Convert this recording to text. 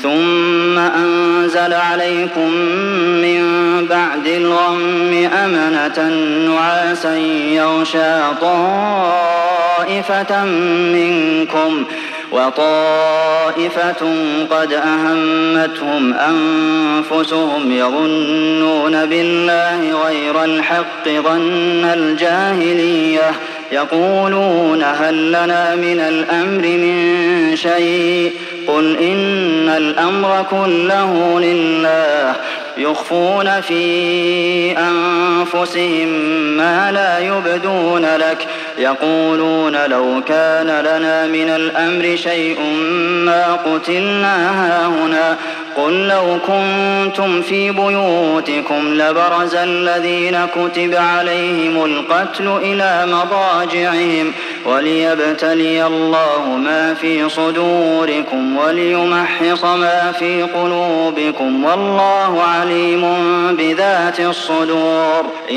ثم أنزل عليكم من بعد الغم أمنة نعاسا يغشى طائفة منكم وطائفة قد أهمتهم أنفسهم يظنون بالله غير الحق ظن الجاهلية يقولون هل لنا من الأمر من شيء قل إن الأمر كله لله يخفون في أنفسهم ما لا يبدون لك يقولون لو كان لنا من الأمر شيء ما قتلنا هاهنا قل لو كنتم في بيوتكم لبرز الذين كتب عليهم القتل إلى مضاجعهم وليبتلي الله ما في صدوركم وليمحص ما في قلوبكم والله عليم بذات الصدور